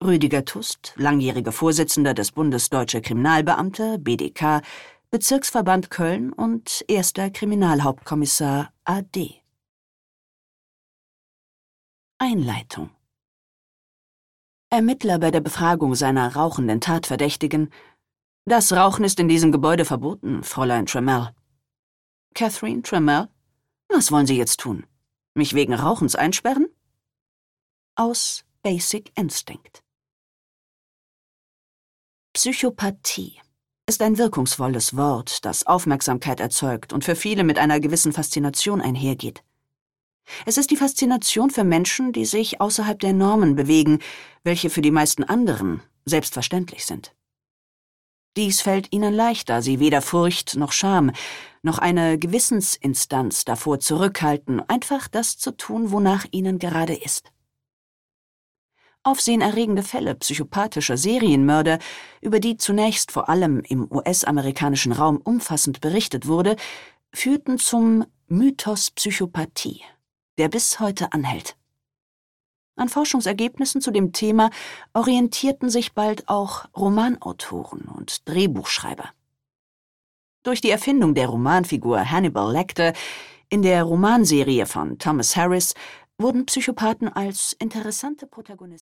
Rüdiger Tust, langjähriger Vorsitzender des Bundes Deutscher Kriminalbeamte, BdK, Bezirksverband Köln und erster Kriminalhauptkommissar AD. Einleitung. Ermittler bei der Befragung seiner rauchenden Tatverdächtigen: Das Rauchen ist in diesem Gebäude verboten, Fräulein Trammell. Catherine Trammell? Was wollen Sie jetzt tun? Mich wegen Rauchens einsperren? Aus Basic Instinct. Psychopathie ist ein wirkungsvolles Wort, das Aufmerksamkeit erzeugt und für viele mit einer gewissen Faszination einhergeht. Es ist die Faszination für Menschen, die sich außerhalb der Normen bewegen, welche für die meisten anderen selbstverständlich sind. Dies fällt ihnen leicht, da sie weder Furcht noch Scham, noch eine Gewissensinstanz davor zurückhalten, einfach das zu tun, wonach ihnen gerade ist. Aufsehenerregende Fälle psychopathischer Serienmörder, über die zunächst vor allem im US-amerikanischen Raum umfassend berichtet wurde, führten zum Mythos Psychopathie, der bis heute anhält. An Forschungsergebnissen zu dem Thema orientierten sich bald auch Romanautoren und Drehbuchschreiber. Durch die Erfindung der Romanfigur Hannibal Lecter in der Romanserie von Thomas Harris wurden Psychopathen als interessante Protagonisten